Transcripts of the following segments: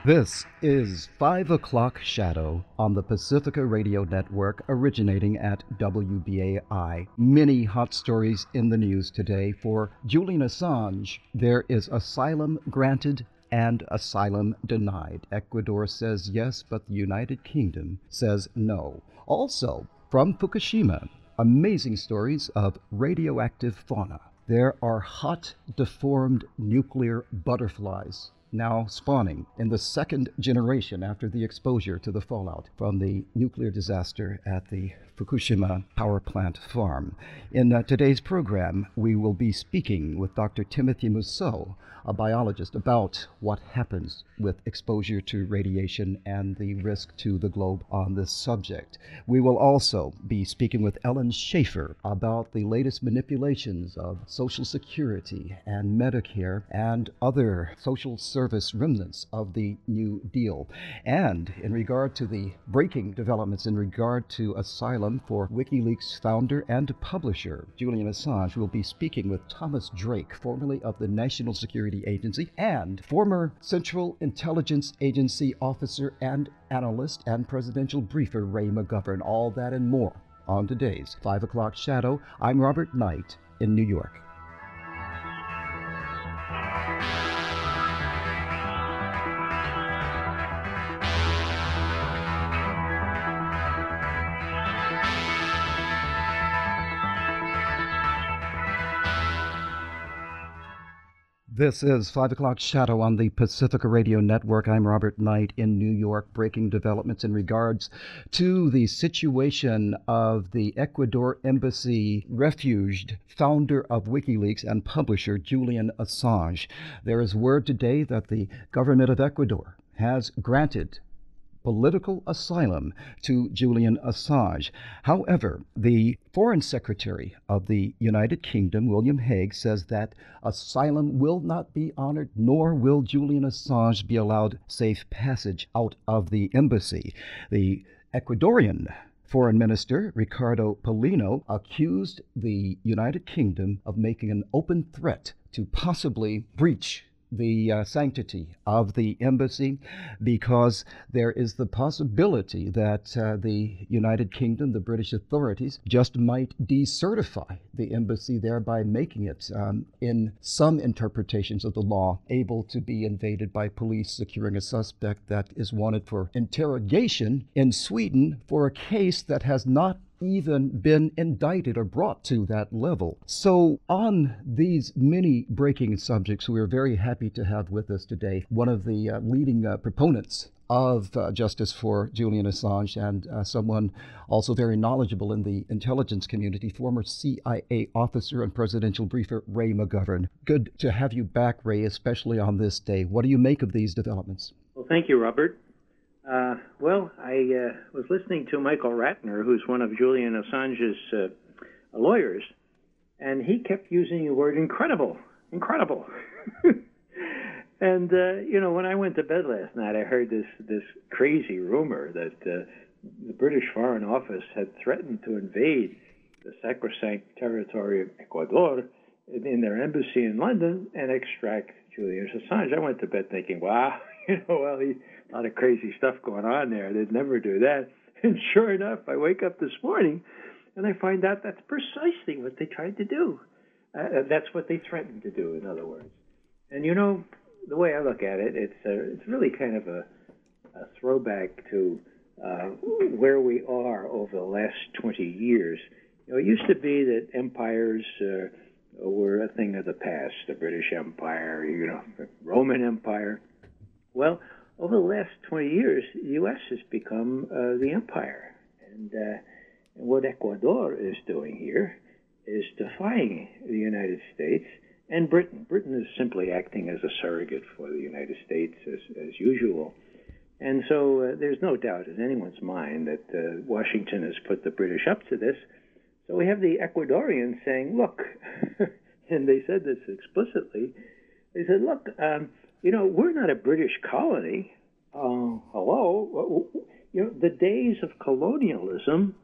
This is 5 o'clock Shadow on the Pacifica Radio Network, originating at WBAI. Many hot stories in the news today. For Julian Assange, there is asylum granted and asylum denied. Ecuador says yes, but the United Kingdom says no. Also, from Fukushima, amazing stories of radioactive fauna. There are hot, deformed nuclear butterflies now spawning in the second generation after the exposure to the fallout from the nuclear disaster at the Fukushima power plant farm. In today's program, we will be speaking with Dr. Timothy Mousseau, a biologist, about what happens with exposure to radiation and the risk to the globe on this subject. We will also be speaking with Ellen Schaefer about the latest manipulations of Social Security and Medicare and other social service remnants of the New Deal. And in regard to the breaking developments in regard to asylum for WikiLeaks founder and publisher Julian Assange, we'll be speaking with Thomas Drake, formerly of the National Security Agency and former Central Intelligence Agency officer and analyst and presidential briefer Ray McGovern. All that and more on today's 5 o'clock Shadow. I'm Robert Knight in New York. This is 5 o'clock Shadow on the Pacifica Radio Network. I'm Robert Knight in New York, breaking developments in regards to the situation of the Ecuador Embassy refuged founder of WikiLeaks and publisher Julian Assange. There is word today that the government of Ecuador has granted political asylum to Julian Assange. However, the Foreign Secretary of the United Kingdom, William Hague, says that asylum will not be honored, nor will Julian Assange be allowed safe passage out of the embassy. The Ecuadorian Foreign Minister Ricardo Paulino accused the United Kingdom of making an open threat to possibly breach the sanctity of the embassy, because there is the possibility that the United Kingdom, the British authorities, just might decertify the embassy, thereby making it, in some interpretations of the law, able to be invaded by police securing a suspect that is wanted for interrogation in Sweden for a case that has not even been indicted or brought to that level. So on these many breaking subjects, we are very happy to have with us today one of the leading proponents of justice for Julian Assange, and someone also very knowledgeable in the intelligence community, former CIA officer and presidential briefer Ray McGovern. Good to have you back, Ray, especially on this day. What do you make of these developments? Well, thank you, Robert. I was listening to Michael Ratner, who's one of Julian Assange's lawyers, and he kept using the word incredible. And, when I went to bed last night, I heard this crazy rumor that the British Foreign Office had threatened to invade the sacrosanct territory of Ecuador in their embassy in London and extract Julian Assange. I went to bed thinking, wow, a lot of crazy stuff going on there. They'd never do that. And sure enough, I wake up this morning and I find out that's precisely what they tried to do. That's what they threatened to do, in other words. And the way I look at it, it's really kind of a throwback to where we are over the last 20 years. It used to be that empires were a thing of the past, the British Empire, the Roman Empire. Well, over the last 20 years, the U.S. has become the empire. And what Ecuador is doing here is defying the United States and Britain. Britain is simply acting as a surrogate for the United States as usual. And so there's no doubt in anyone's mind that Washington has put the British up to this. So we have the Ecuadorians saying, look, and they said this explicitly, they said, look, we're not a British colony. Hello? The days of colonialism,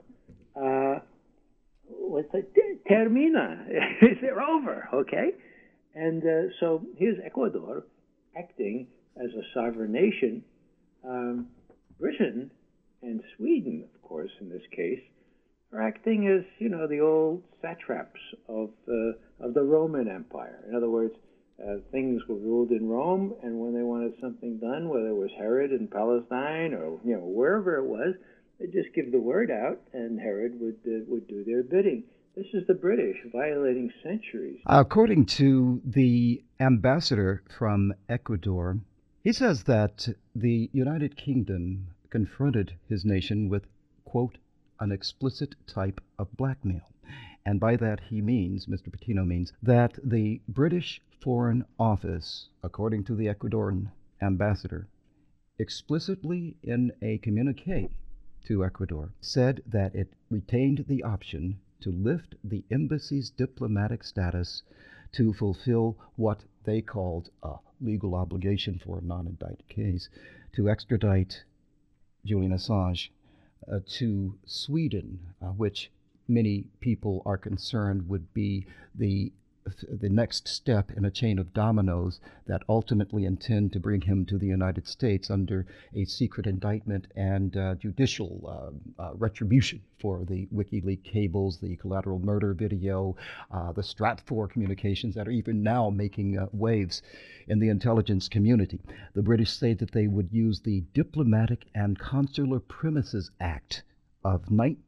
termina. They're over, okay? And so here's Ecuador acting as a sovereign nation Britain and Sweden, of course, in this case, are acting as the old satraps of the Roman Empire. In other words, things were ruled in Rome, and when they wanted something done, whether it was Herod in Palestine or wherever it was, they'd just give the word out, and Herod would do their bidding. This is the British violating centuries. According to the ambassador from Ecuador, he says that the United Kingdom confronted his nation with, quote, an explicit type of blackmail. And by that he means, Mr. Patino means, that the British Foreign Office, according to the Ecuadorian ambassador, explicitly in a communique to Ecuador, said that it retained the option to lift the embassy's diplomatic status to fulfill what they called a legal obligation for a non-indicted case, to extradite Julian Assange to Sweden, which many people are concerned would be the next step in a chain of dominoes that ultimately intend to bring him to the United States under a secret indictment and judicial retribution for the WikiLeaks cables, the collateral murder video, the Stratfor communications that are even now making waves in the intelligence community. The British say that they would use the Diplomatic and Consular Premises Act of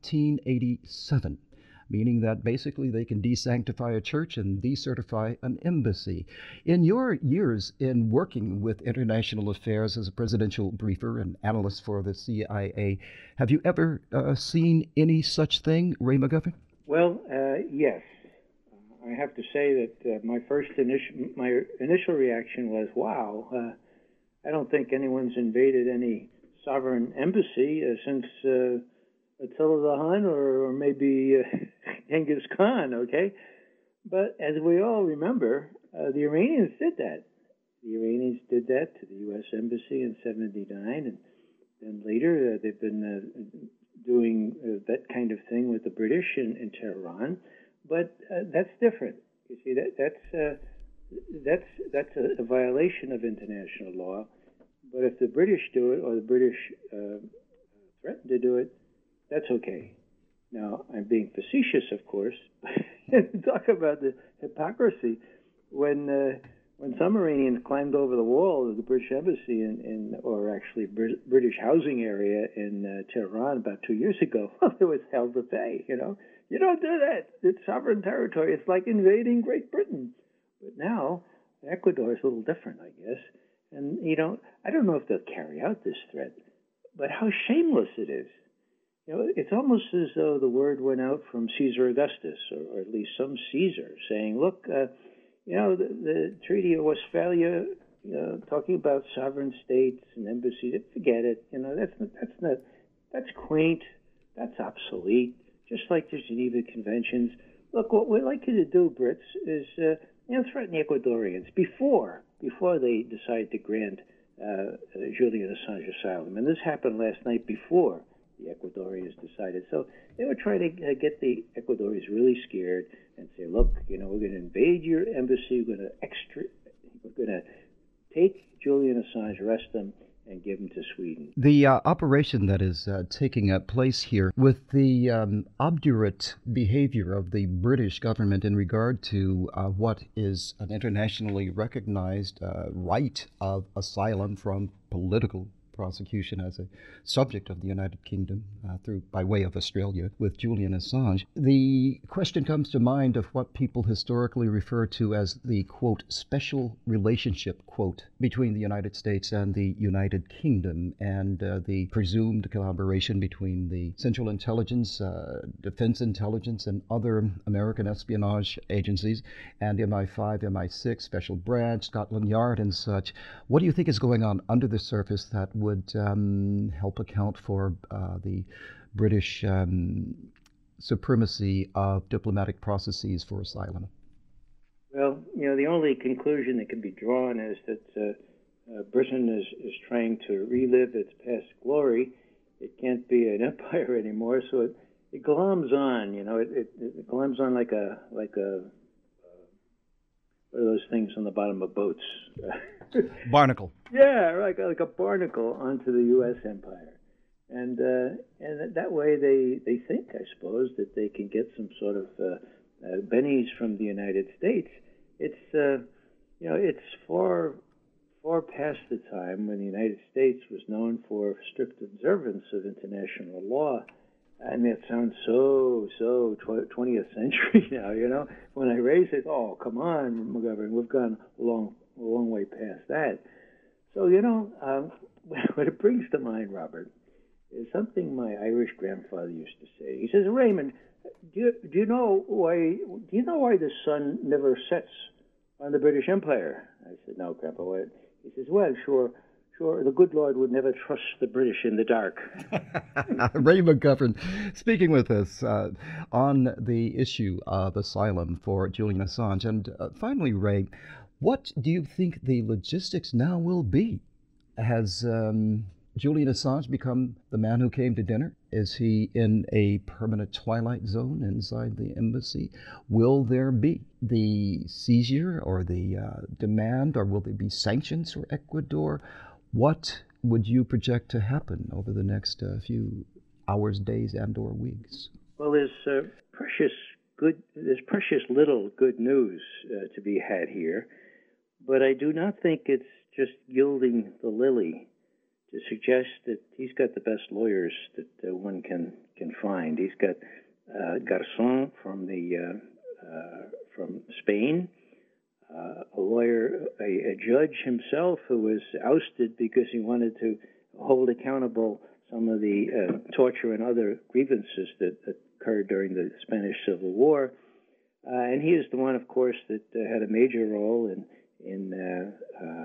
1987, meaning that basically they can desanctify a church and decertify an embassy. In your years in working with international affairs as a presidential briefer and analyst for the CIA, have you ever seen any such thing, Ray McGuffin? Well, yes. I have to say that my initial reaction was, wow, I don't think anyone's invaded any sovereign embassy since Attila the Hun or maybe Genghis Khan, okay? But as we all remember, the Iranians did that. The Iranians did that to the U.S. Embassy in '79, and then later they've been doing that kind of thing with the British in Tehran. But that's different. You see, that's a violation of international law. But if the British do it, or the British threaten to do it, that's okay. Now, I'm being facetious, of course. Talk about the hypocrisy. When some Iranians climbed over the wall of the British embassy or actually British housing area in Tehran about 2 years ago, there was hell to pay. You don't do that. It's sovereign territory. It's like invading Great Britain. But now Ecuador is a little different, I guess. And I don't know if they'll carry out this threat, but how shameless it is. It's almost as though the word went out from Caesar Augustus, or at least some Caesar, saying, look, the Treaty of Westphalia, talking about sovereign states and embassies, forget it. That's quaint, that's obsolete, just like the Geneva Conventions. Look, what we'd like you to do, Brits, is threaten the Ecuadorians before they decide to grant Julian Assange asylum. And this happened last night before the Ecuadorians decided. So they were trying to get the Ecuadorians really scared and say, look, we're going to invade your embassy, we're going to take Julian Assange, arrest him, and give him to Sweden. The operation that is taking place here with the obdurate behavior of the British government in regard to what is an internationally recognized right of asylum from political prosecution as a subject of the United Kingdom by way of Australia with Julian Assange. The question comes to mind of what people historically refer to as the, quote, special relationship, quote, between the United States and the United Kingdom, and the presumed collaboration between the Central Intelligence, Defense Intelligence, and other American espionage agencies, and MI5, MI6, Special Branch, Scotland Yard, and such. What do you think is going on under the surface that would help account for the British supremacy of diplomatic processes for asylum? Well, the only conclusion that can be drawn is that Britain is trying to relive its past glory. It can't be an empire anymore, so it gloms on. It gloms on like a what are those things on the bottom of boats? Barnacle. Yeah, like a barnacle onto the U.S. empire, and that way they think, I suppose, that they can get some sort of bennies from the United States. It's it's far past the time when the United States was known for strict observance of international law. And that sounds so 20th century now, When I raise it, oh, come on, McGovern, we've gone a long way past that. So, what it brings to mind, Robert, is something my Irish grandfather used to say. He says, Raymond, do you know why the sun never sets on the British Empire? I said, no, Grandpa, what? He says, well, sure, the good Lord would never trust the British in the dark. Ray McGovern, speaking with us on the issue of asylum for Julian Assange. And finally, Ray, what do you think the logistics now will be? Has Julian Assange become the man who came to dinner? Is he in a permanent twilight zone inside the embassy? Will there be the seizure or the demand, or will there be sanctions for Ecuador? What would you project to happen over the next few hours, days, and/or weeks? Well, there's precious little good news to be had here, but I do not think it's just gilding the lily to suggest that he's got the best lawyers that one can find. He's got Garzón from Spain. A lawyer, a judge himself who was ousted because he wanted to hold accountable some of the torture and other grievances that occurred during the Spanish Civil War. And he is the one, of course, that had a major role in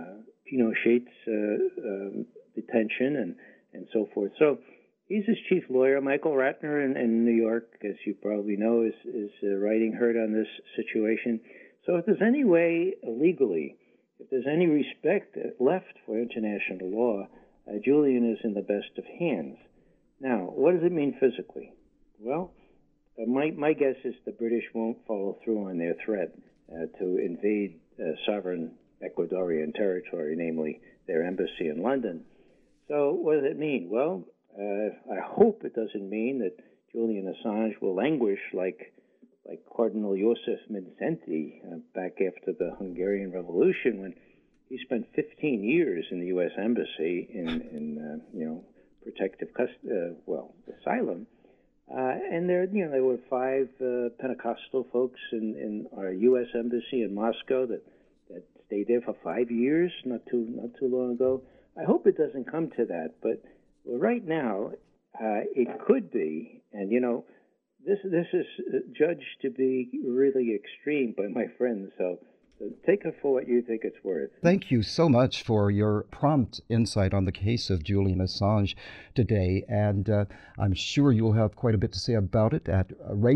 Pinochet's detention and so forth. So he's his chief lawyer. Michael Ratner in New York, as you probably know, is writing hard on this situation. So if there's any way legally, if there's any respect left for international law, Julian is in the best of hands. Now, what does it mean physically? Well, my guess is the British won't follow through on their threat to invade sovereign Ecuadorian territory, namely their embassy in London. So what does it mean? Well, I hope it doesn't mean that Julian Assange will languish like Cardinal Joseph Mindszenty back after the Hungarian Revolution, when he spent 15 years in the U.S. Embassy in protective asylum. And there were 5 Pentecostal folks in our U.S. Embassy in Moscow that stayed there for 5 years, not too long ago. I hope it doesn't come to that, but right now it could be, and this is judged to be really extreme by my friends, so take it for what you think it's worth. Thank you so much for your prompt insight on the case of Julian Assange today, and I'm sure you'll have quite a bit to say about it at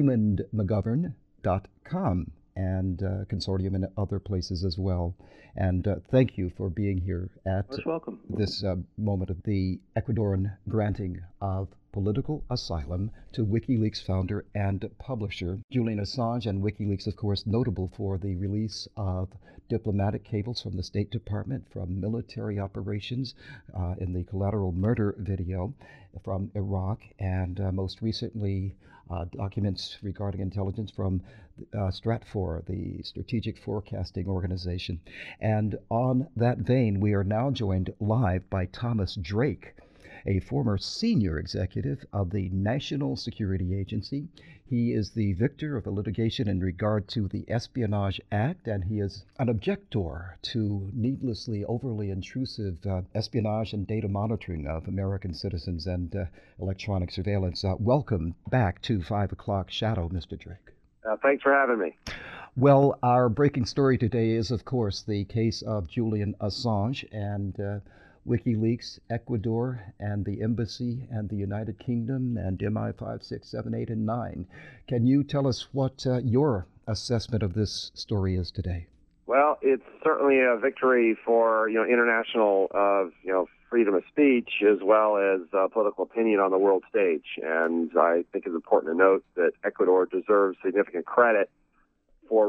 RaymondMcGovern.com and Consortium and other places as well. And thank you for being here at Most welcome. This moment of the Ecuadorian granting of political asylum to WikiLeaks founder and publisher Julian Assange. And WikiLeaks, of course, notable for the release of diplomatic cables from the State Department, from military operations in the collateral murder video from Iraq, and most recently documents regarding intelligence from Stratfor, the Strategic Forecasting Organization. And on that vein, we are now joined live by Thomas Drake, a former senior executive of the National Security Agency. He is the victor of a litigation in regard to the Espionage Act, and he is an objector to needlessly overly intrusive espionage and data monitoring of American citizens and electronic surveillance. Welcome back to 5 O'Clock Shadow, Mr. Drake. Thanks for having me. Well, our breaking story today is, of course, the case of Julian Assange and WikiLeaks, Ecuador, and the Embassy, and the United Kingdom, and MI5, 6, 7, 8, and 9. Can you tell us what your assessment of this story is today? Well, it's certainly a victory for international freedom of speech as well as political opinion on the world stage. And I think it's important to note that Ecuador deserves significant credit for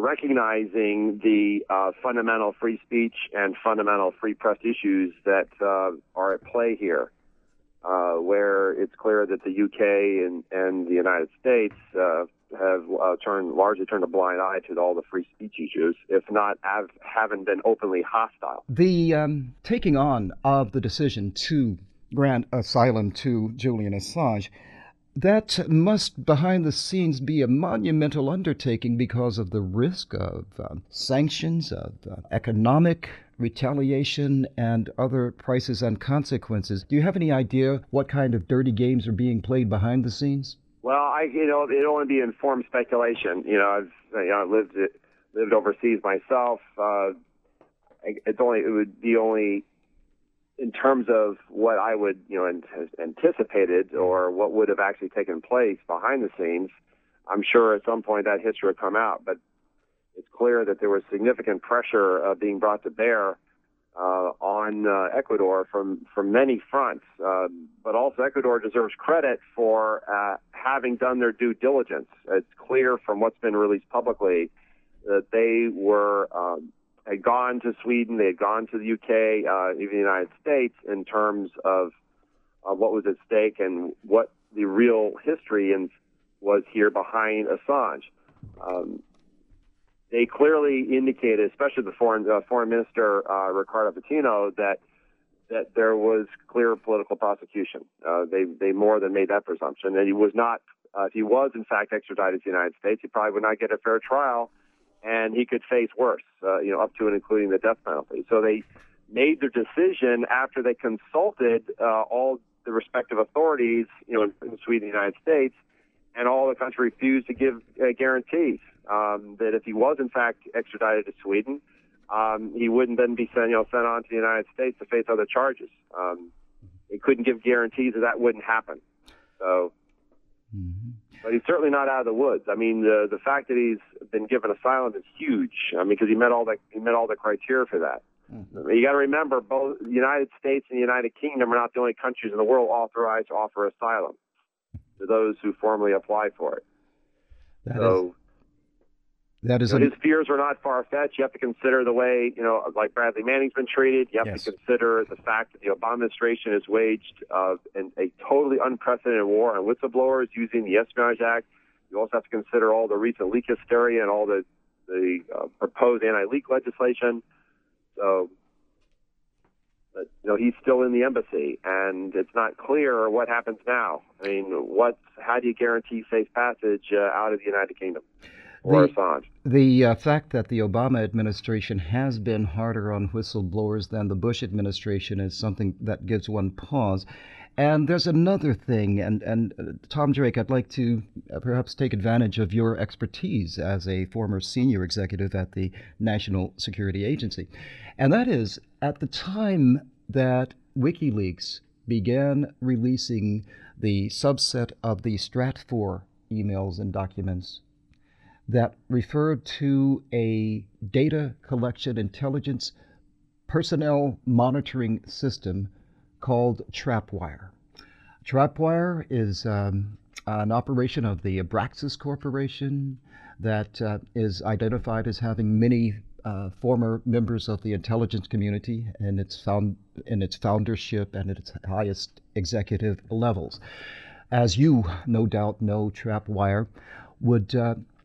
recognizing the fundamental free speech and fundamental free press issues that are at play here, where it's clear that the UK and the United States have largely turned a blind eye to all the free speech issues, if not haven't been openly hostile. The taking on of the decision to grant asylum to Julian Assange, that must, behind the scenes, be a monumental undertaking because of the risk of sanctions, of economic retaliation, and other prices and consequences. Do you have any idea what kind of dirty games are being played behind the scenes? Well, it'd only be informed speculation. I've lived overseas myself. It would be only in terms of what I would, anticipated or what would have actually taken place behind the scenes. I'm sure at some point that history would come out, but it's clear that there was significant pressure being brought to bear on Ecuador from many fronts. But also Ecuador deserves credit for having done their due diligence. It's clear from what's been released publicly that they had gone to Sweden, they had gone to the UK, even the United States, in terms of what was at stake and what the real history was here behind Assange. They clearly indicated, especially the foreign minister Ricardo Patino, that there was clear political prosecution. They more than made that presumption, and he was not. If he was in fact extradited to the United States, he probably would not get a fair trial, and he could face worse, up to and including the death penalty. So they made their decision after they consulted all the respective authorities, in Sweden and the United States, and all the country refused to give guarantees that if he was in fact extradited to Sweden, he wouldn't then be sent on to the United States to face other charges. They couldn't give guarantees that wouldn't happen. So. Mm-hmm. But he's certainly not out of the woods. I mean, the fact that he's been given asylum is huge. I mean, because he met all the criteria for that. Mm-hmm. You got to remember, both the United States and the United Kingdom are not the only countries in the world authorized to offer asylum to those who formally apply for it. His fears are not far-fetched. You have to consider the way, like Bradley Manning's been treated. You have to consider the fact that the Obama administration has waged a totally unprecedented war on whistleblowers using the Espionage Act. You also have to consider all the recent leak hysteria and all the proposed anti-leak legislation. So, but, he's still in the embassy, and it's not clear what happens now. I mean, how do you guarantee safe passage out of the United Kingdom? The fact that the Obama administration has been harder on whistleblowers than the Bush administration is something that gives one pause. And there's another thing, and Tom Drake, I'd like to perhaps take advantage of your expertise as a former senior executive at the National Security Agency. And that is, at the time that WikiLeaks began releasing the subset of the Stratfor emails and documents that referred to a data collection intelligence personnel monitoring system called Trapwire. Trapwire is an operation of the Abraxas Corporation that is identified as having many former members of the intelligence community in its foundership and at its highest executive levels. As you no doubt know, Trapwire would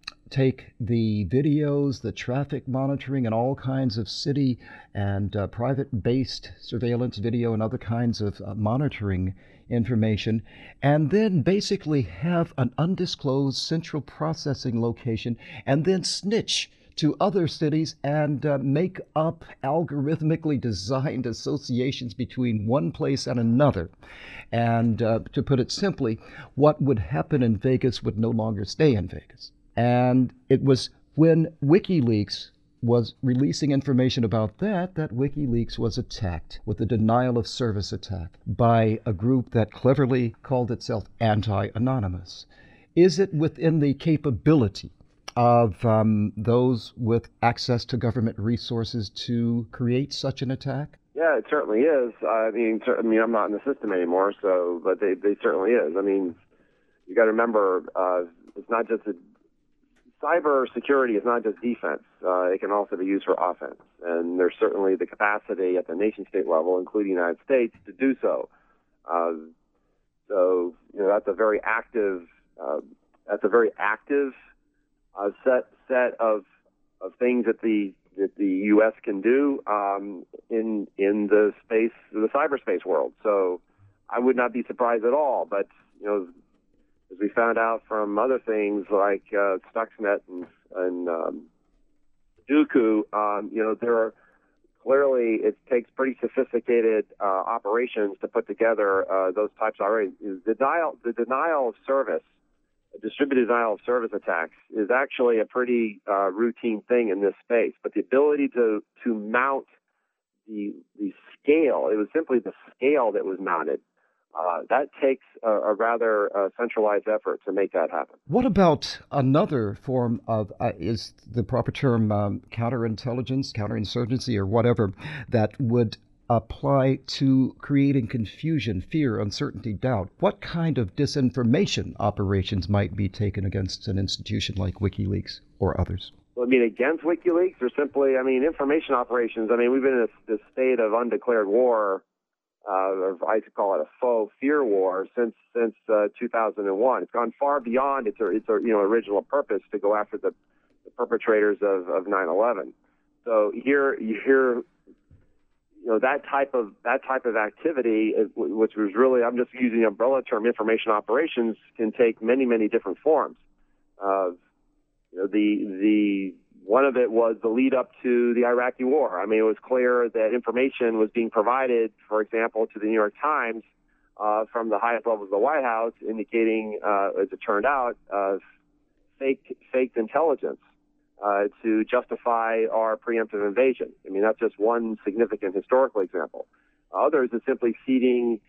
take the videos, the traffic monitoring, and all kinds of city and private-based surveillance video and other kinds of monitoring information, and then basically have an undisclosed central processing location and then snitch to other cities and make up algorithmically designed associations between one place and another. And to put it simply, what would happen in Vegas would no longer stay in Vegas. And it was when WikiLeaks was releasing information about that WikiLeaks was attacked with a denial of service attack by a group that cleverly called itself Anti-Anonymous. Is it within the capability of those with access to government resources to create such an attack? Yeah, it certainly is. I mean, I'm not in the system anymore, but they certainly is. I mean, you got to remember, it's not just a cybersecurity is not just defense. It can also be used for offense. And there's certainly the capacity at the nation-state level, including the United States, to do so. So, that's a very active set of things that the U.S. can do in the cyberspace world. So I would not be surprised at all. But as we found out from other things like Stuxnet and Dooku, there are clearly it takes pretty sophisticated operations to put together those types of operations. The denial of service. Distributed denial of service attacks is actually a pretty routine thing in this space, but the ability to mount the scale, it was simply the scale that was mounted, that takes a rather centralized effort to make that happen. What about another form of, is the proper term counterintelligence, counterinsurgency, or whatever, that would apply to creating confusion, fear, uncertainty, doubt? What kind of disinformation operations might be taken against an institution like WikiLeaks or others? Well, against WikiLeaks or simply, information operations? We've been in this state of undeclared war, or I could call it a faux fear war, since 2001. It's gone far beyond its original purpose to go after the perpetrators of 9/11. So here you hear that type of activity, which was really, I'm just using the umbrella term, information operations, can take many, many different forms. The one of it was the lead up to the Iraqi war. It was clear that information was being provided, for example, to the New York Times from the highest levels of the White House, indicating, as it turned out, faked intelligence to justify our preemptive invasion. That's just one significant historical example. Others is simply seeding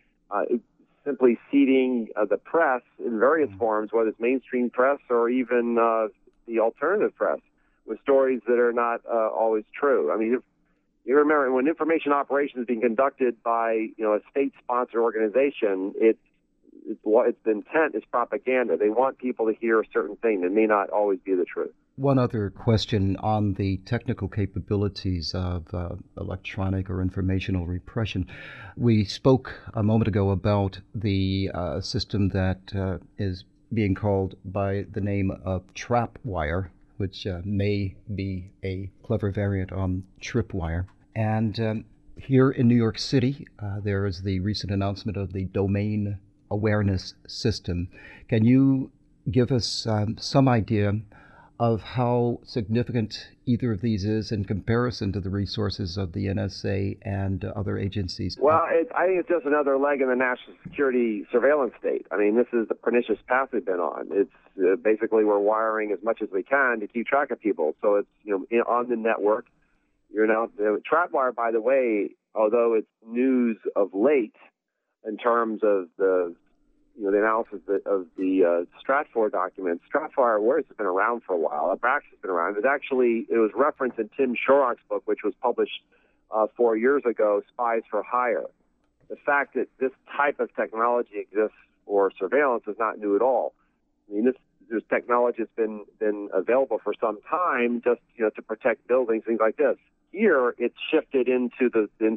the press in various forms, whether it's mainstream press or even the alternative press, with stories that are not always true. You remember when information operations is being conducted by a state-sponsored organization, its intent is propaganda. They want people to hear a certain thing that may not always be the truth. One other question on the technical capabilities of electronic or informational repression. We spoke a moment ago about the system that is being called by the name of Trapwire, which may be a clever variant on Tripwire. And here in New York City, there is the recent announcement of the Domain Awareness System. Can you give us some idea of how significant either of these is in comparison to the resources of the NSA and other agencies? Well, I think it's just another leg in the national security surveillance state. This is the pernicious path we've been on. It's basically we're wiring as much as we can to keep track of people. So it's on the network. Trapwire, by the way, although it's news of late in terms of the analysis of the Stratfor documents. Trapwire Awareness has been around for a while. Abrax has been around. It was referenced in Tim Shorrock's book, which was published 4 years ago, Spies for Hire. The fact that this type of technology exists for surveillance is not new at all. This technology has been available for some time, just to protect buildings, things like this. Here, it's shifted into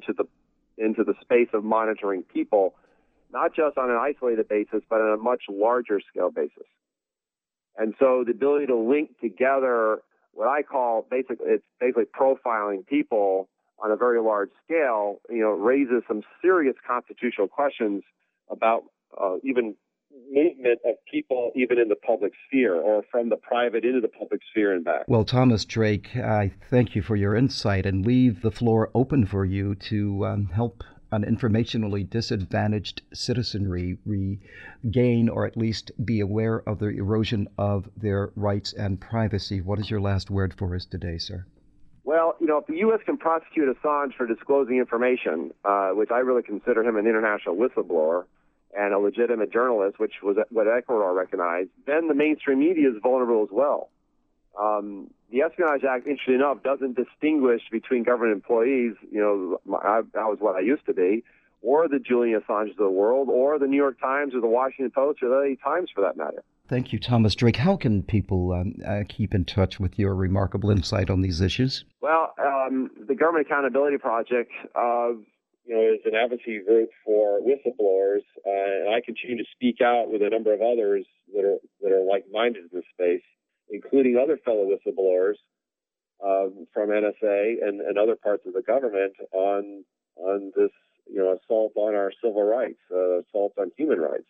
the space of monitoring people, not just on an isolated basis, but on a much larger scale basis. And so the ability to link together what I call basically profiling people on a very large scale, raises some serious constitutional questions about even movement of people even in the public sphere or from the private into the public sphere and back. Well, Thomas Drake, I thank you for your insight and leave the floor open for you to help an informationally disadvantaged citizenry regain or at least be aware of the erosion of their rights and privacy. What is your last word for us today, sir? Well, if the U.S. can prosecute Assange for disclosing information, which I really consider him an international whistleblower and a legitimate journalist, which was what Ecuador recognized, then the mainstream media is vulnerable as well. The Espionage Act, interestingly enough, doesn't distinguish between government employees, that was what I used to be, or the Julian Assanges of the world, or the New York Times or the Washington Post or the LA Times for that matter. Thank you, Thomas Drake. How can people keep in touch with your remarkable insight on these issues? Well, the Government Accountability Project, is an advocacy group for whistleblowers, and I continue to speak out with a number of others that are like-minded in this space, including other fellow whistleblowers from NSA and other parts of the government on this, assault on our civil rights, assault on human rights.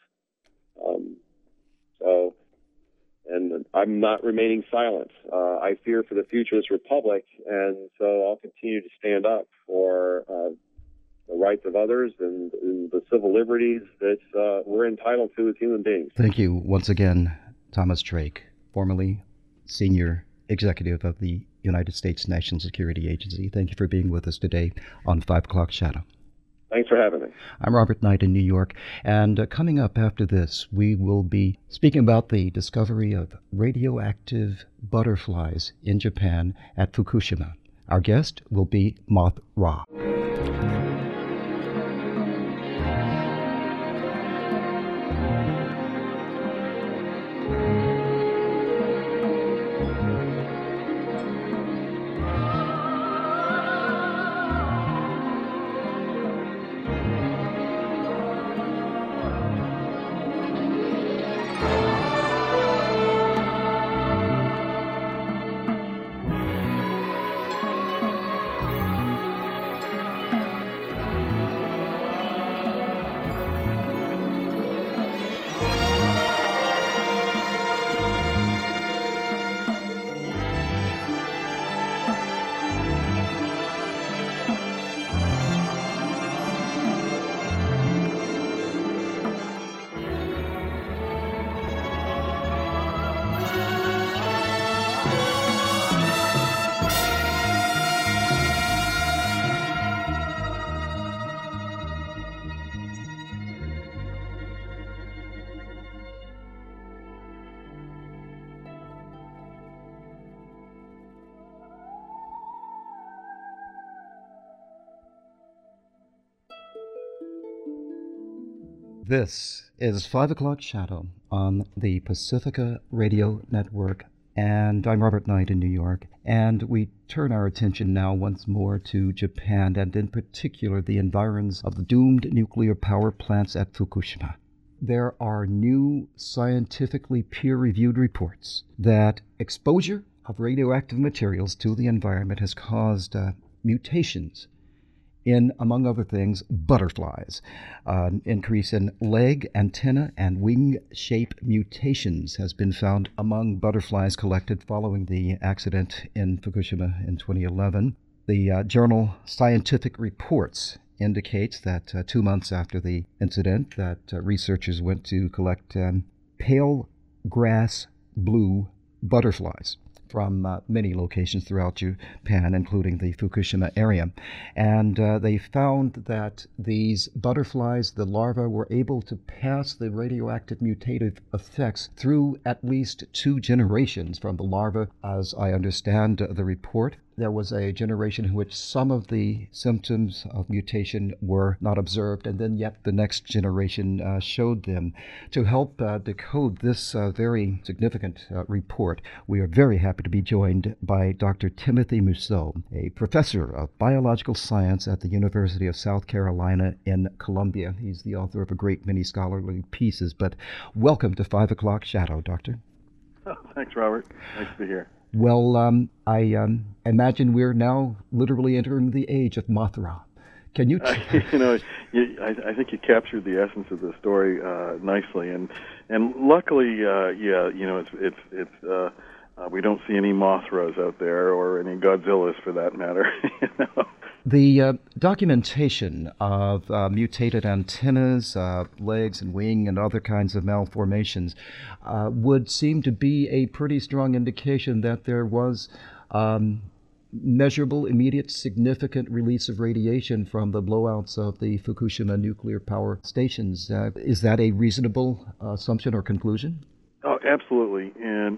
And I'm not remaining silent. I fear for the future of this republic, and so I'll continue to stand up for the rights of others and the civil liberties that we're entitled to as human beings. Thank you once again, Thomas Drake, formerly Senior Executive of the United States National Security Agency. Thank you for being with us today on 5 O'Clock Shadow. Thanks for having me. I'm Robert Knight in New York, and coming up after this, we will be speaking about the discovery of radioactive butterflies in Japan at Fukushima. Our guest will be Mothra. This is 5 O'Clock Shadow on the Pacifica Radio Network, and I'm Robert Knight in New York, and we turn our attention now once more to Japan, and in particular the environs of the doomed nuclear power plants at Fukushima. There are new scientifically peer-reviewed reports that exposure of radioactive materials to the environment has caused mutations in, among other things, butterflies. An increase in leg, antenna, and wing shape mutations has been found among butterflies collected following the accident in Fukushima in 2011. The journal Scientific Reports indicates that 2 months after the incident, that researchers went to collect pale grass blue butterflies from many locations throughout Japan, including the Fukushima area. And they found that these butterflies, the larvae, were able to pass the radioactive mutative effects through at least 2 generations from the larva. As I understand the report, there was a generation in which some of the symptoms of mutation were not observed, and then yet the next generation showed them. To help decode this very significant report, we are very happy to be joined by Dr. Timothy Mousseau, a professor of biological science at the University of South Carolina in Columbia. He's the author of a great many scholarly pieces, but welcome to 5 O'Clock Shadow, Doctor. Oh, thanks, Robert. Nice to be here. Well, I imagine we're now literally entering the age of Mothra. Can you? I think you captured the essence of the story nicely, and luckily, it's we don't see any Mothras out there, or any Godzillas for that matter. The documentation of mutated antennas, legs and wing, and other kinds of malformations would seem to be a pretty strong indication that there was measurable, immediate, significant release of radiation from the blowouts of the Fukushima nuclear power stations. Is that a reasonable assumption or conclusion? Oh, absolutely. And,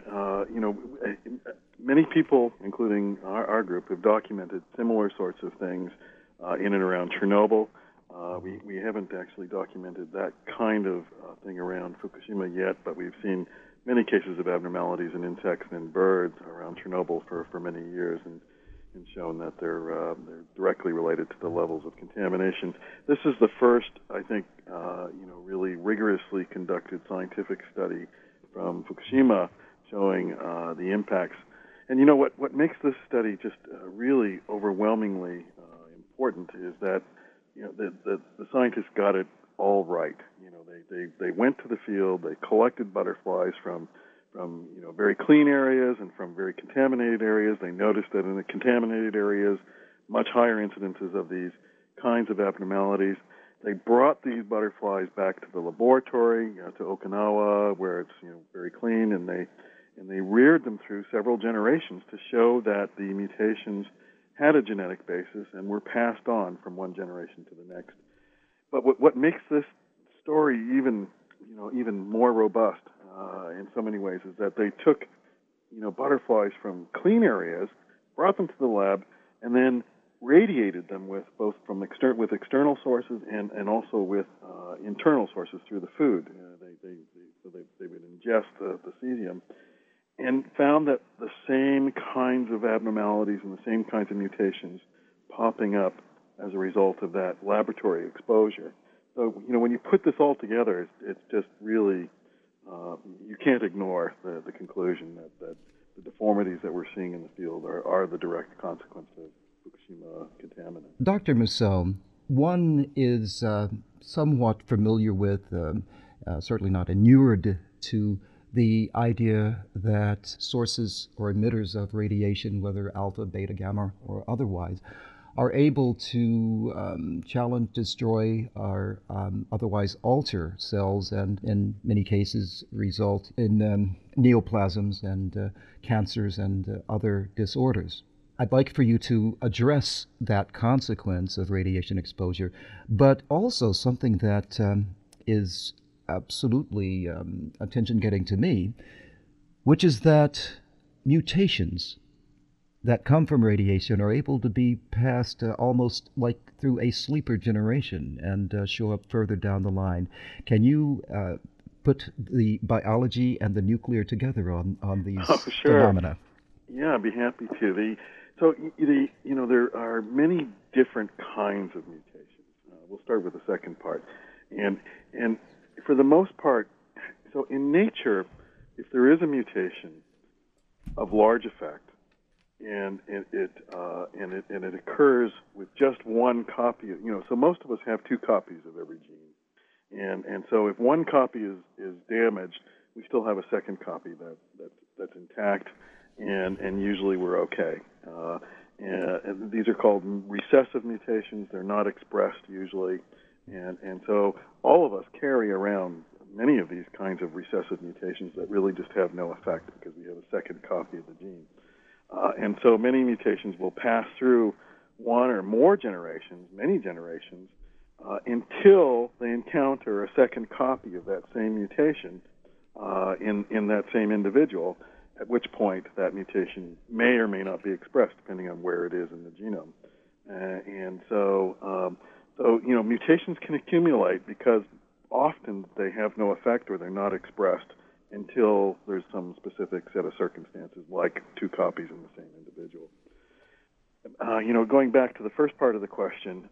many people, including our group, have documented similar sorts of things in and around Chernobyl. We haven't actually documented that kind of thing around Fukushima yet, but we've seen many cases of abnormalities in insects and in birds around Chernobyl for many years, and shown that they're directly related to the levels of contamination. This is the first, I think, really rigorously conducted scientific study from Fukushima showing the impacts. And what makes this study just really overwhelmingly important is that the scientists got it all right. They went to the field, they collected butterflies from very clean areas and from very contaminated areas. They noticed that in the contaminated areas, much higher incidences of these kinds of abnormalities. They brought these butterflies back to the laboratory, to Okinawa, where it's very clean, and they reared them through several generations to show that the mutations had a genetic basis and were passed on from one generation to the next. But what makes this story even more robust in so many ways is that they took butterflies from clean areas, brought them to the lab, and then radiated them with external sources and also with internal sources through the food. They would ingest the cesium, and found that the same kinds of abnormalities and the same kinds of mutations popping up as a result of that laboratory exposure. So, when you put this all together, it's just really, you can't ignore the conclusion that the deformities that we're seeing in the field are the direct consequence of Fukushima contaminant. Dr. Musso, one is somewhat familiar with, certainly not inured to, the idea that sources or emitters of radiation, whether alpha, beta, gamma, or otherwise, are able to challenge, destroy, or otherwise alter cells, and in many cases result in neoplasms and cancers and other disorders. I'd like for you to address that consequence of radiation exposure, but also something that is absolutely attention-getting to me, which is that mutations that come from radiation are able to be passed almost like through a sleeper generation and show up further down the line. Can you put the biology and the nuclear together on these phenomena? Yeah, I'd be happy to. There are many different kinds of mutations. We'll start with the second part, and for the most part, so in nature, if there is a mutation of large effect, and it occurs with just one copy of, so most of us have two copies of every gene, and so if one copy is damaged, we still have a second copy that's intact, and usually we're okay. And these are called recessive mutations. They're not expressed usually, and so all of us carry around many of these kinds of recessive mutations that really just have no effect because we have a second copy of the gene. And so many mutations will pass through one or more generations, many generations, until they encounter a second copy of that same mutation in that same individual, at which point that mutation may or may not be expressed, depending on where it is in the genome. So mutations can accumulate because often they have no effect or they're not expressed until there's some specific set of circumstances, like two copies in the same individual. Going back to the first part of the question,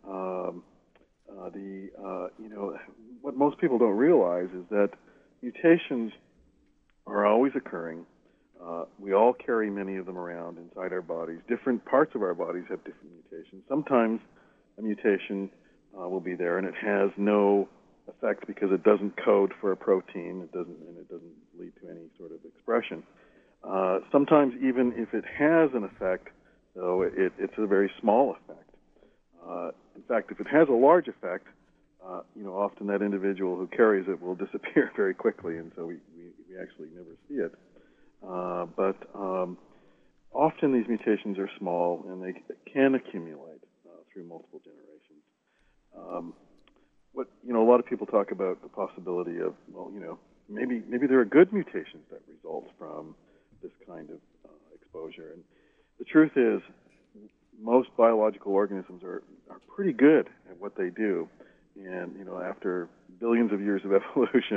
what most people don't realize is that mutations are always occurring. We all carry many of them around inside our bodies. Different parts of our bodies have different mutations. Sometimes a mutation will be there and it has no effect because it doesn't code for a protein. It doesn't lead to any sort of expression. Sometimes even if it has an effect, though, it's a very small effect. In fact, if it has a large effect, often that individual who carries it will disappear very quickly, and so we actually never see it. But often these mutations are small, and they can accumulate through multiple generations. A lot of people talk about the possibility of, maybe there are good mutations that result from this kind of exposure. And the truth is, most biological organisms are pretty good at what they do. And, after billions of years of evolution,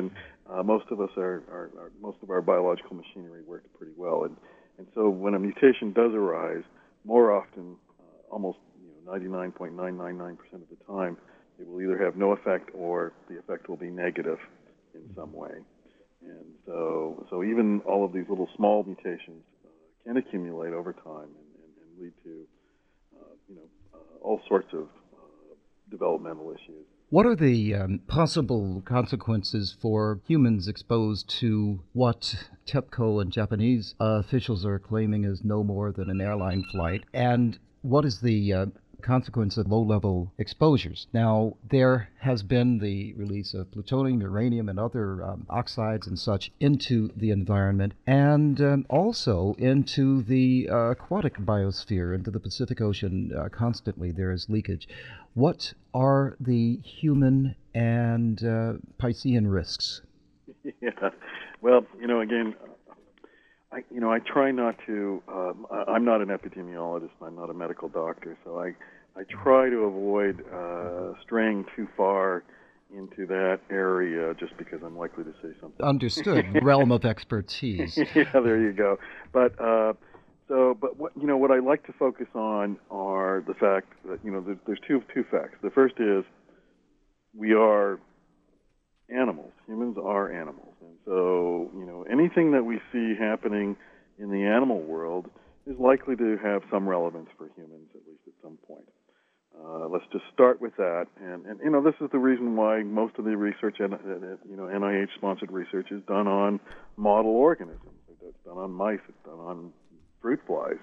most of our biological machinery works pretty well. And so when a mutation does arise, more often, almost 99.999% of the time, it will either have no effect or the effect will be negative in some way. And so even all of these little small mutations can accumulate over time and lead to all sorts of developmental issues. What are the possible consequences for humans exposed to what TEPCO and Japanese officials are claiming is no more than an airline flight? And what is the consequence of low-level exposures? Now, there has been the release of plutonium, uranium, and other oxides and such into the environment, and also into the aquatic biosphere, into the Pacific Ocean. Constantly there is leakage. What are the human and Piscean risks? Yeah, well, again, I try not to. I'm not an epidemiologist. I'm not a medical doctor, so I try to avoid straying too far into that area, just because I'm likely to say something. Understood. Realm of expertise. Yeah, there you go. But what I like to focus on are the fact that there's two facts. The first is we are animals. Humans are animals, and so anything that we see happening in the animal world is likely to have some relevance for humans, at least at some point. Let's just start with that, and this is the reason why most of the research, NIH-sponsored research, is done on model organisms. It's done on mice. It's done on fruit flies,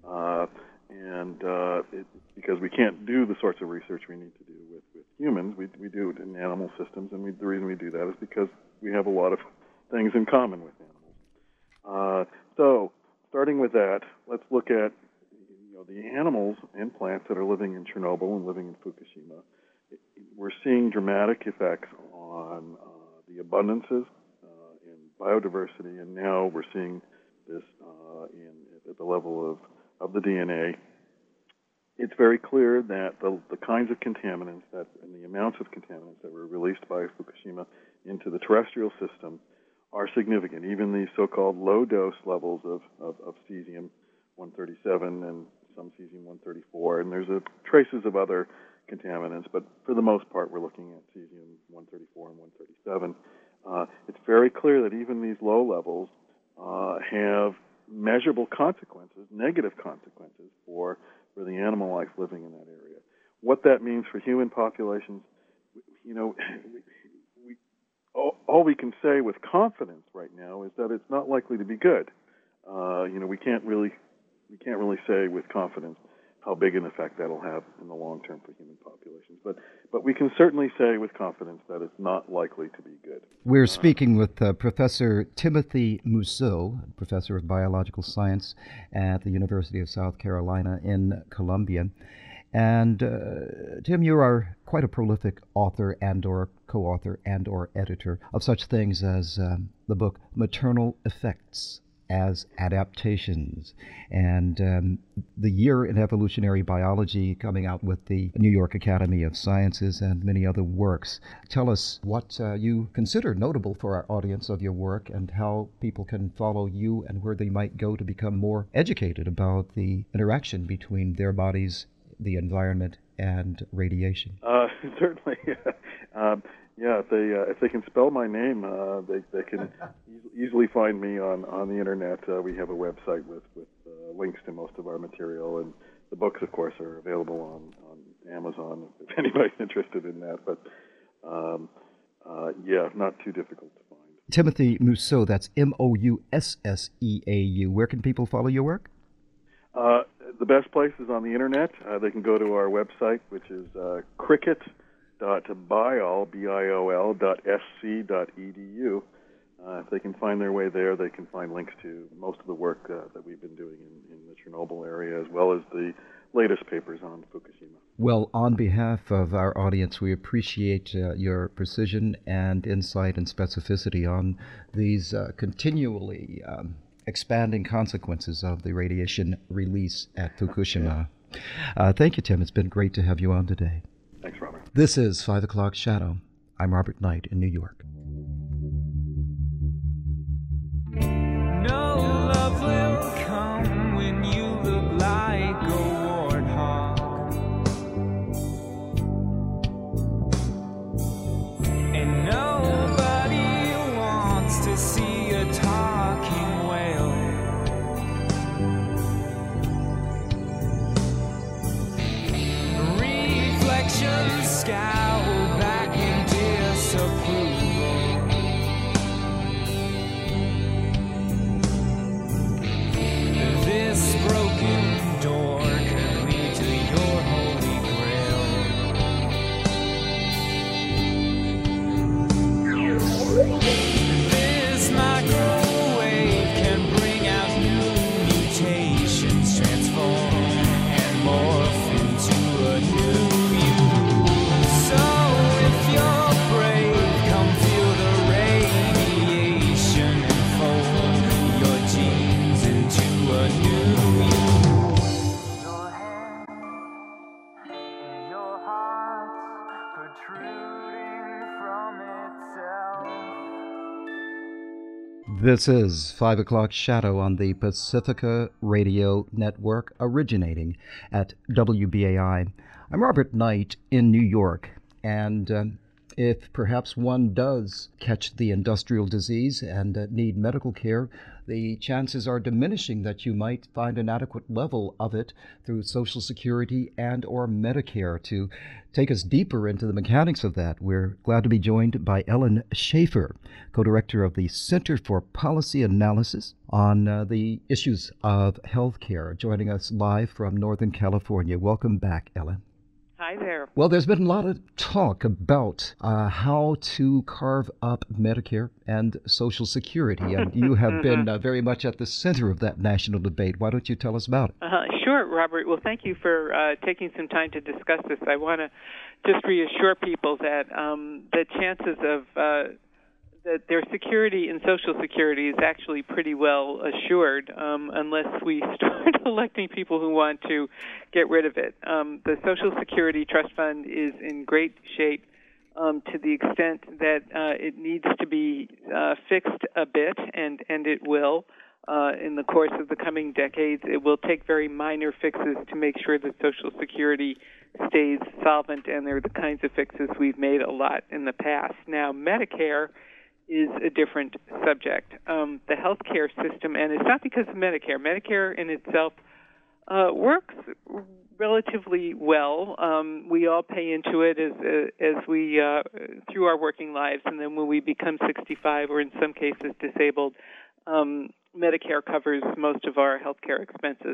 because we can't do the sorts of research we need to do with humans. We do it in animal systems, and the reason we do that is because we have a lot of things in common with animals. So, starting with that, let's look at the animals and plants that are living in Chernobyl and living in Fukushima. We're seeing dramatic effects on the abundances in biodiversity, and now we're seeing this at the level of the DNA. It's very clear that the kinds of contaminants and the amounts of contaminants that were released by Fukushima into the terrestrial system are significant. Even these so-called low-dose levels of cesium-137 and some cesium-134, and there's traces of other contaminants, but for the most part, we're looking at cesium-134 and 137. It's very clear that even these low levels have measurable consequences, negative consequences for the animal life living in that area. What that means for human populations, all we can say with confidence right now is that it's not likely to be good. We can't really say with confidence how big an effect that'll have in the long term for human populations. But we can certainly say with confidence that it's not likely to be good. We're speaking with Professor Timothy Mousseau, Professor of Biological Science at the University of South Carolina in Columbia. And Tim, you are quite a prolific author and or co-author and or editor of such things as the book Maternal Effects as Adaptations, and the Year in Evolutionary Biology, coming out with the New York Academy of Sciences, and many other works. Tell us what you consider notable for our audience of your work, and how people can follow you and where they might go to become more educated about the interaction between their bodies, the environment, and radiation. Certainly. If they can spell my name, they can easily find me on the internet. We have a website with links to most of our material, and the books, of course, are available on Amazon if anybody's interested in that. But not too difficult to find. Timothy Mousseau, that's Mousseau. Where can people follow your work? The best place is on the internet. They can go to our website, which is cricket.biol.sc.edu. If they can find their way there, they can find links to most of the work that we've been doing in the Chernobyl area, as well as the latest papers on Fukushima. Well, on behalf of our audience, we appreciate your precision and insight and specificity on these continually expanding consequences of the radiation release at Fukushima. Thank you, Tim. It's been great to have you on today. Thanks, Robert. This is 5 O'Clock Shadow. I'm Robert Knight in New York. nations scowl back in disapproval. This broken door could lead to your holy grail. This microwave can bring out new mutations, transform and morph into a new you. So if you're brave, come feel the radiation and fold your genes into a new you. Your hand, your heart protruding from itself. This is 5 o'clock shadow on the Pacifica Radio Network, originating at WBAI. I'm Robert Knight in New York, and if perhaps one does catch the industrial disease and need medical care, the chances are diminishing that you might find an adequate level of it through Social Security and or Medicare. To take us deeper into the mechanics of that, we're glad to be joined by Ellen Schaefer, co-director of the Center for Policy Analysis on the issues of health care, joining us live from Northern California. Welcome back, Ellen. Hi there. Well, there's been a lot of talk about how to carve up Medicare and Social Security, and you have been very much at the center of that national debate. Why don't you tell us about it? Sure, Robert. Well, thank you for taking some time to discuss this. I want to just reassure people that the chances of that their security in Social Security is actually pretty well assured unless we start electing people who want to get rid of it. The Social Security Trust Fund is in great shape to the extent that it needs to be fixed a bit, and it will. In the course of the coming decades, it will take very minor fixes to make sure that Social Security stays solvent, and they're the kinds of fixes we've made a lot in the past. Now, Medicare is a different subject. The healthcare system, and it's not because of Medicare. Medicare in itself works relatively well. We all pay into it as we through our working lives, and then when we become 65 or in some cases disabled, Medicare covers most of our healthcare expenses.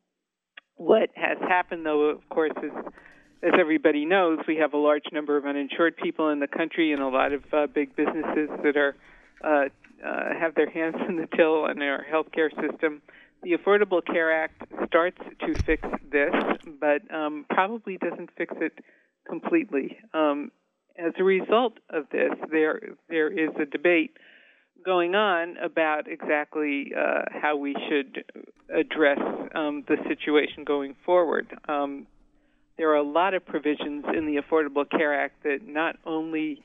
What has happened, though, of course, is, as everybody knows, we have a large number of uninsured people in the country and a lot of big businesses that are have their hands in the till in our healthcare system. The Affordable Care Act starts to fix this, but probably doesn't fix it completely. As a result of this, there is a debate going on about exactly how we should address the situation going forward. There are a lot of provisions in the Affordable Care Act that not only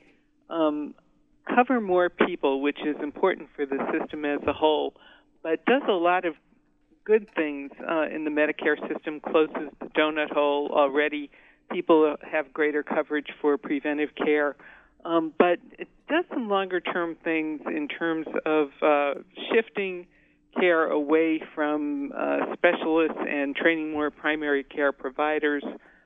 cover more people, which is important for the system as a whole, but does a lot of good things in the Medicare system, closes the donut hole already. People have greater coverage for preventive care. But it does some longer-term things in terms of shifting care away from specialists and training more primary care providers.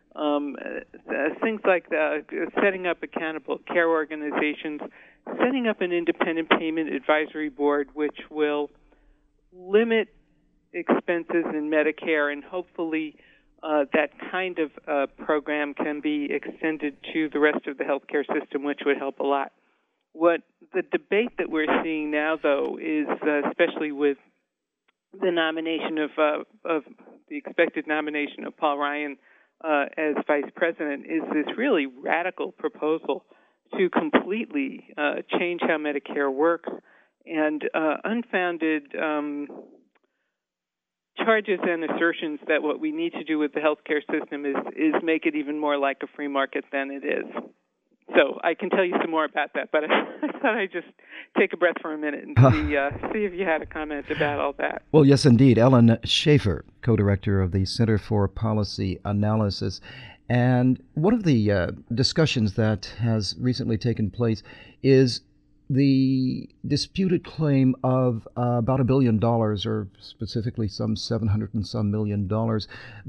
Things like setting up accountable care organizations, setting up an independent payment advisory board, which will limit expenses in Medicare, and hopefully that kind of program can be extended to the rest of the healthcare system, which would help a lot. What the debate that we're seeing now, though, is especially with the nomination of the expected nomination of Paul Ryan as vice president, is this really radical proposal to completely change how Medicare works, and unfounded charges and assertions that what we need to do with the healthcare system is make it even more like a free market than it is. So I can tell you some more about that, but I thought I'd just take a breath for a minute and see if you had a comment about all that. Well, yes, indeed. Ellen Schaefer, co-director of the Center for Policy Analysis. And one of the discussions that has recently taken place is the disputed claim of about $1 billion, or specifically some 700 and some million dollars,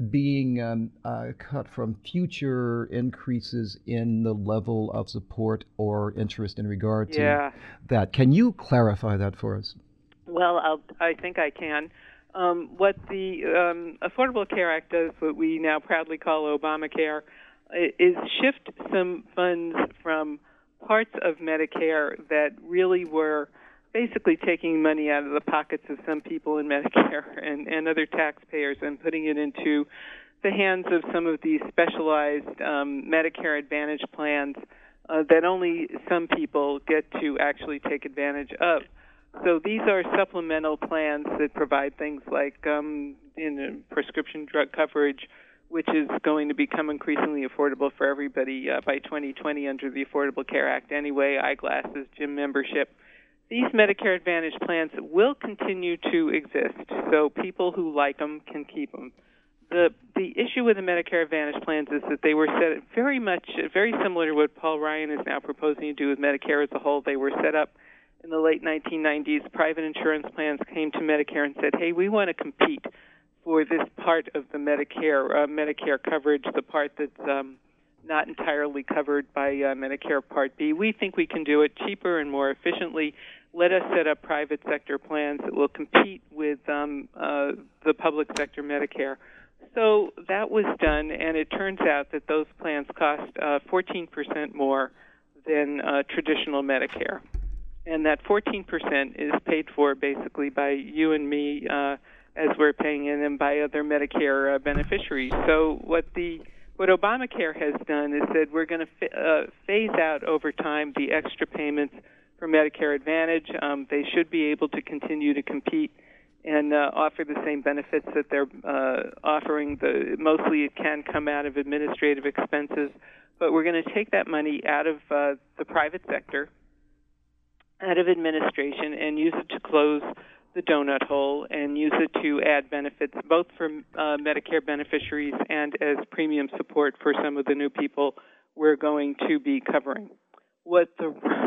being cut from future increases in the level of support or interest in regard to that. Can you clarify that for us? Well, I think I can. What the Affordable Care Act does, what we now proudly call Obamacare, is shift some funds from parts of Medicare that really were basically taking money out of the pockets of some people in Medicare and other taxpayers and putting it into the hands of some of these specialized Medicare Advantage plans that only some people get to actually take advantage of. So these are supplemental plans that provide things like prescription drug coverage, which is going to become increasingly affordable for everybody by 2020 under the Affordable Care Act anyway, eyeglasses, gym membership. These Medicare Advantage plans will continue to exist, so people who like them can keep them. The issue with the Medicare Advantage plans is that they were set very similar to what Paul Ryan is now proposing to do with Medicare as a whole. They were set up in the late 1990s. Private insurance plans came to Medicare and said, hey, we want to compete for this part of the Medicare coverage, the part that's not entirely covered by Medicare Part B. We think we can do it cheaper and more efficiently. Let us set up private sector plans that will compete with the public sector Medicare. So that was done, and it turns out that those plans cost 14% more than traditional Medicare. And that 14% is paid for basically by you and me as we're paying in, and by other Medicare beneficiaries. So what Obamacare has done is that we're going to phase out over time the extra payments for Medicare Advantage. They should be able to continue to compete and offer the same benefits that they're offering. Mostly it can come out of administrative expenses, but we're going to take that money out of the private sector, out of administration, and use it to close the donut hole and use it to add benefits both for Medicare beneficiaries and as premium support for some of the new people we're going to be covering. What the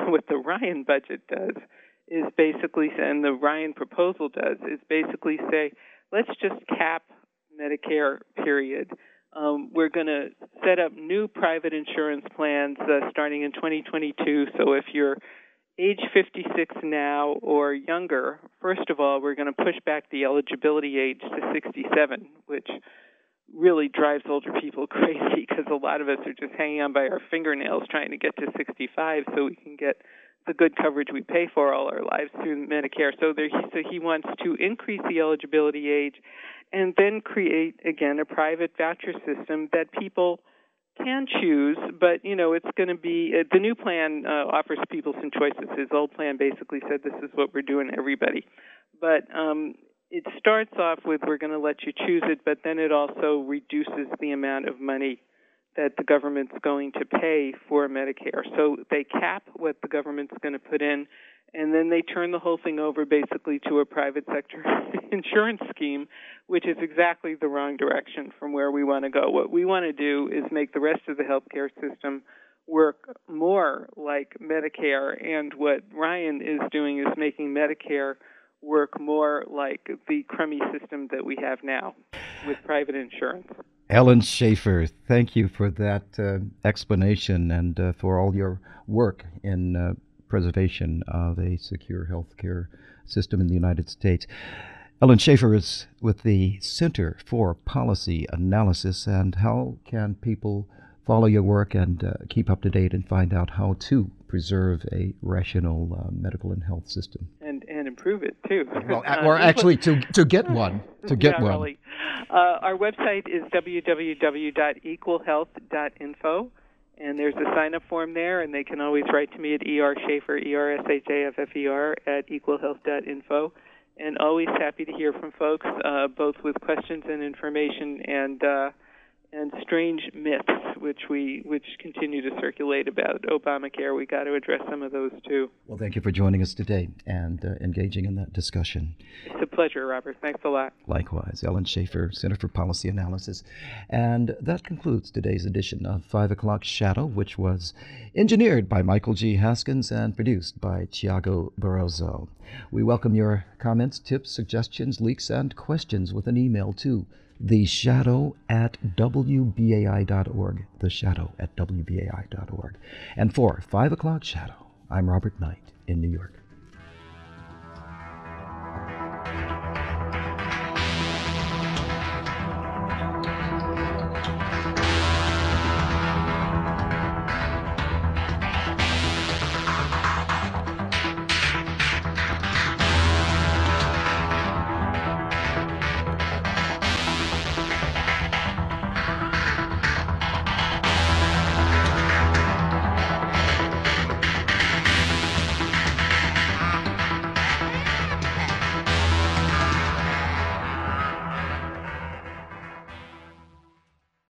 Ryan budget does is basically, and the Ryan proposal does, is basically say, let's just cap Medicare, period. We're going to set up new private insurance plans starting in 2022. So if you're age 56 now or younger, first of all, we're going to push back the eligibility age to 67, which really drives older people crazy because a lot of us are just hanging on by our fingernails trying to get to 65 so we can get the good coverage we pay for all our lives through Medicare. So he wants to increase the eligibility age and then create, again, a private voucher system that people can choose, but, it's going to be, the new plan offers people some choices. His old plan basically said this is what we're doing, everybody. But it starts off with we're going to let you choose it, but then it also reduces the amount of money that the government's going to pay for Medicare. So they cap what the government's going to put in, and then they turn the whole thing over basically to a private sector insurance scheme, which is exactly the wrong direction from where we want to go. What we want to do is make the rest of the healthcare system work more like Medicare, and what Ryan is doing is making Medicare work more like the crummy system that we have now with private insurance. Ellen Schaefer, thank you for that explanation and for all your work in preservation of a secure healthcare system in the United States. Ellen Schaefer is with the Center for Policy Analysis. And how can people follow your work and keep up to date and find out how to preserve a rational medical and health system? And improve it, too. Well, or actually to get one. Really. Our website is www.equalhealth.info, and there's a sign-up form there, and they can always write to me at erschaeffer, ERSHAFFER, at equalhealth.info. And always happy to hear from folks, both with questions and information, and strange myths which continue to circulate about Obamacare. We got to address some of those too. Well, thank you for joining us today and engaging in that discussion. It's a pleasure, Robert. Thanks a lot. Likewise, Ellen Schaefer, Center for Policy Analysis. And that concludes today's edition of 5 O'Clock Shadow, which was engineered by Michael G. Haskins and produced by Tiago Barroso. We welcome your comments, tips, suggestions, leaks, and questions with an email to theshadow@wbai.org, theshadow@wbai.org. And for 5 O'Clock Shadow, I'm Robert Knight in New York.